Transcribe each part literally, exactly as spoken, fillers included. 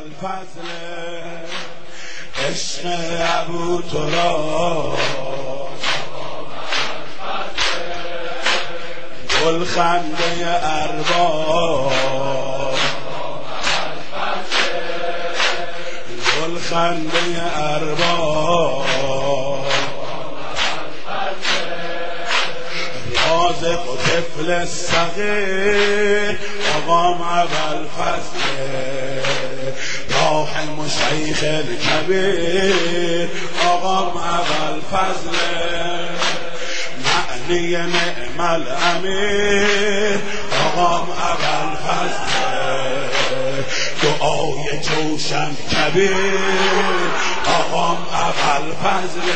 ابوالفضل عشق ابو تراب گل خنده ارباب گل خنده ارباب رازق و طفل صغیر آقام ابوالفضل راحم و شیخ الکبیر آقام ابوالفضل معنی نعم الامیر آقام ابوالفضل دعای جوشن کبیر آقام ابوالفضل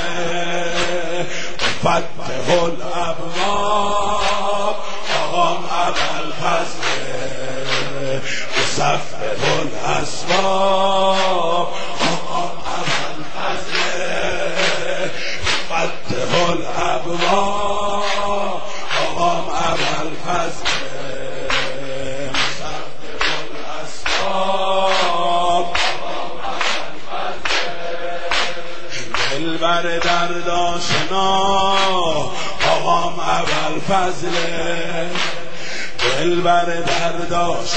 فتح الابواب آقام ابوالفضل مصفح الاسباب آقام ابوالفضل فتح الابواب آقام ابوالفضل مصفح الاسباب دلبر درد آشنا آقام ابوالفضل دلبر درد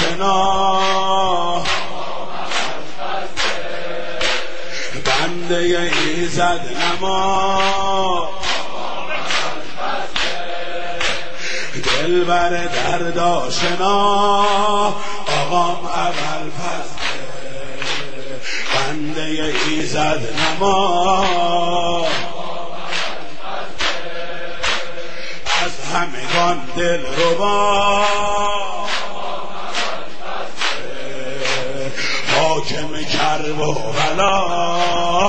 آشنا بنده ایزد نما دلبر درد آشنا آقام ابوالفضل بنده ایزد نما از همگان دل ربا حاکم کرب و بلا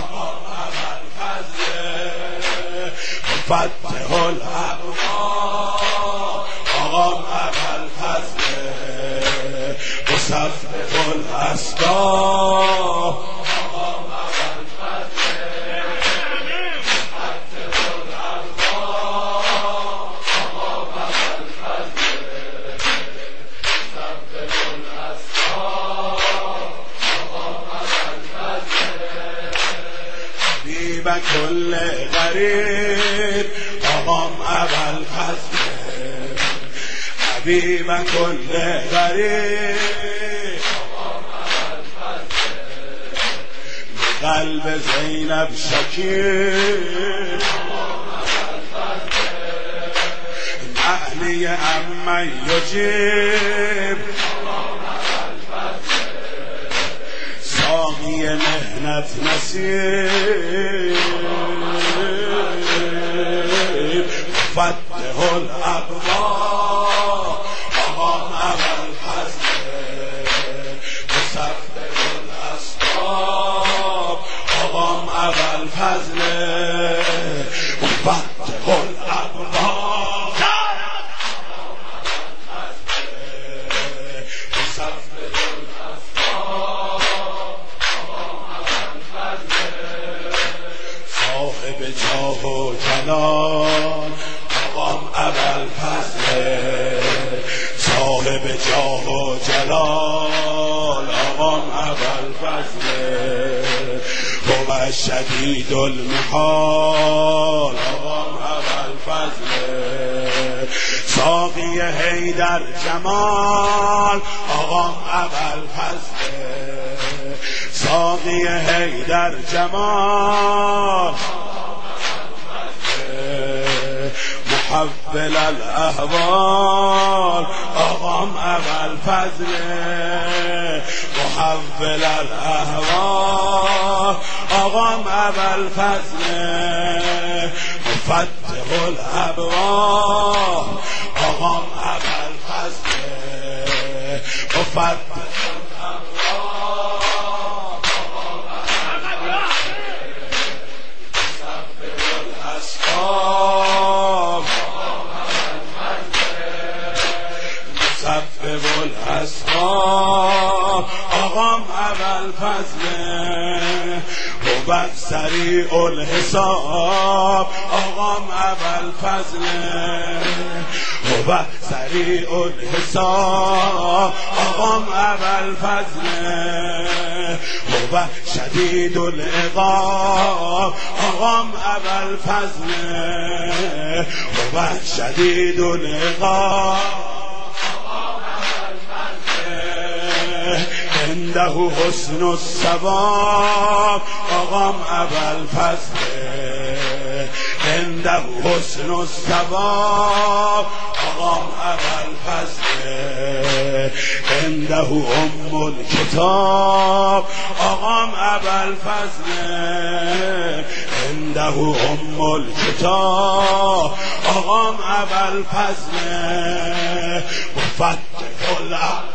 فتح الابواب آقام ابوالفضل مصفح الاسباب آقام حبیب کل غریب آقام ابوالفضل حبیب کل غریب آقام ابوالفضل قلب زینب شکیب معنی عمن یجیب ساقی مهنت نصیب فتح الابواب آقام ابوالفضل مصفح الاسباب آقام ابوالفضل فتح الابواب صاحب جاه و جلال آقام ابوالفضل صاحب جاه و جلال آقام ابوالفضل هو شدید المحال آقام ابوالفضل ساقی حیدر جمال آقام ابوالفضل ساقی حیدر جمال محول الاحوال آقام ابوالفضل محول الاحوال آقام ابوالفضل مفتح الابواب آقام ابوالفضل مفتح الاسباب آقام ابوالفضل بود سریع الحساب آقام ابوالفضل هو سریع الحساب آقام ابوالفضل هو شدید العقاب آقام ابوالفضل هو شدید العقاب عنده حسن الثواب آقام ابوالفضل عنده حسن الثواب آقام ابوالفضل عنده ام الکتاب آقام ابوالفضل عنده ام الکتاب آقام ابوالفضل مفتح الابواب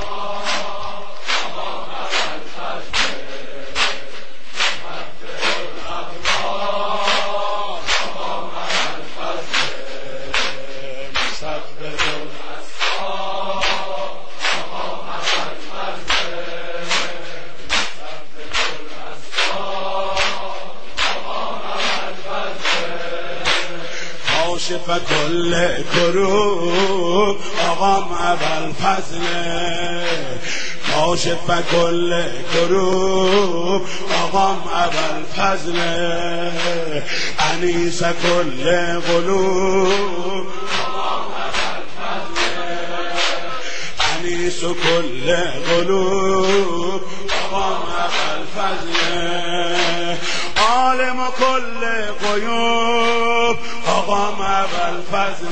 کاشف کل کروب آقام ابوالفضل کاشف کل کروب آقام ابوالفضل انیس کل قلوب آقام ابوالفضل انیس کل قلوب آقام ابوالفضل عالم کل غیوب آقام ابوالفضل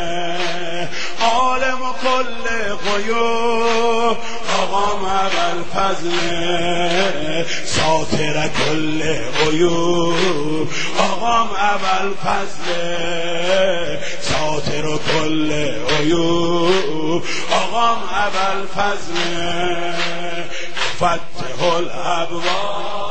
عالم کل غیوب آقام ابوالفضل ساتر کل غیوب آقام ابوالفضل ساتر کل غیوب آقام ابوالفضل فتح الابواب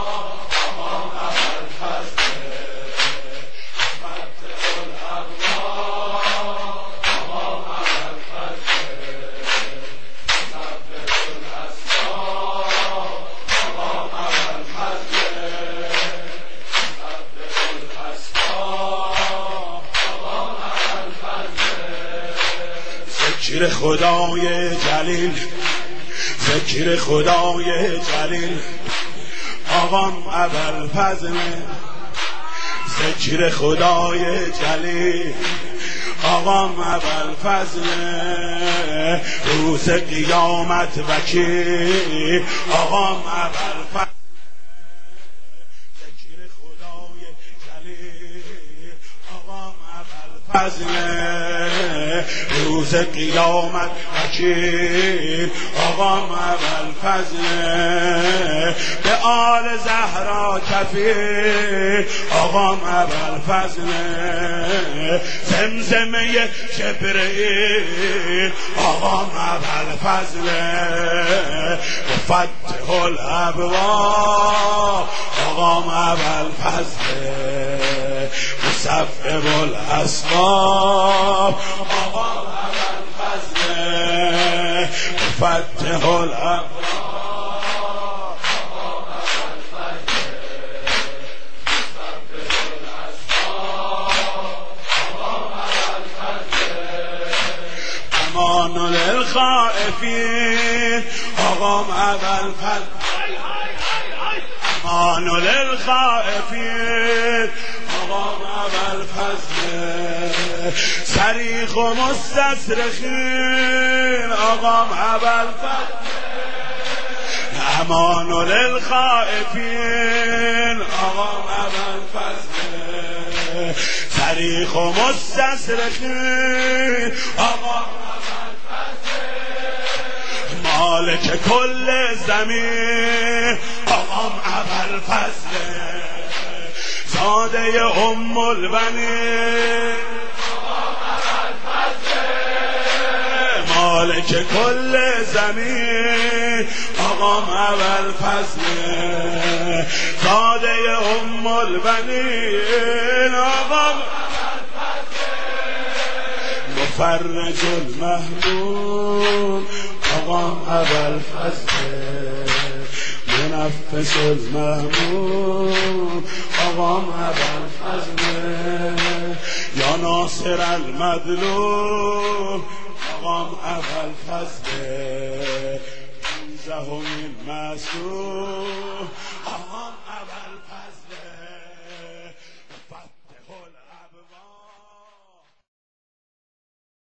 ذکر خدای جلیل ذکر خدای جلیل آقام ابوالفضل ذکر خدای جلیل آقام ابوالفضل روز قیامت وکیل آقام ابوالفضل ذکر خدای جلیل آقام ابوالفضل روز قیامت وکیل آقام ابوالفضل به آل زهرا کفیل آقام ابوالفضل زمزمه جبرئیل آقام ابوالفضل فتح الابواب آقام ابوالفضل مصفب الاسباب آقام ابوالفضل فتح الابواب امان للخائفین آقام ابوالفضل امان للخائفین آقام ابوالفضل صریخ و مستصرخین آقام ابوالفضل امان للخائفین آقام ابوالفضل صریخ و مستصرخین آقام مالک کل زمین آقام ابوالفضل زاده ام البنین آقام ابوالفضل مالک کل زمین آقام ابوالفضل زاده ام البنین آقام مفرج المهموم آقام ابوالفضل متنفس المحمود آقام ابوالفضل یا ناصر المظلوم آقام ابوالفضل پانزدهمین مسعود